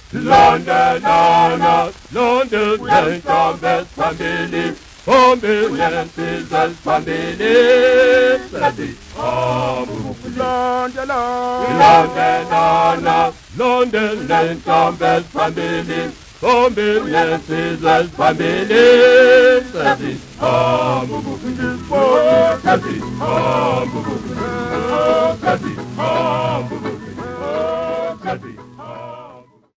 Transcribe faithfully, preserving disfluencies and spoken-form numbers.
London, Anna, London, Saint Thomas family, Ambulance is a family, Sadi, London, London, Anna, London, Saint Thomas family, Ambulance is a family, Sadi, Sadi,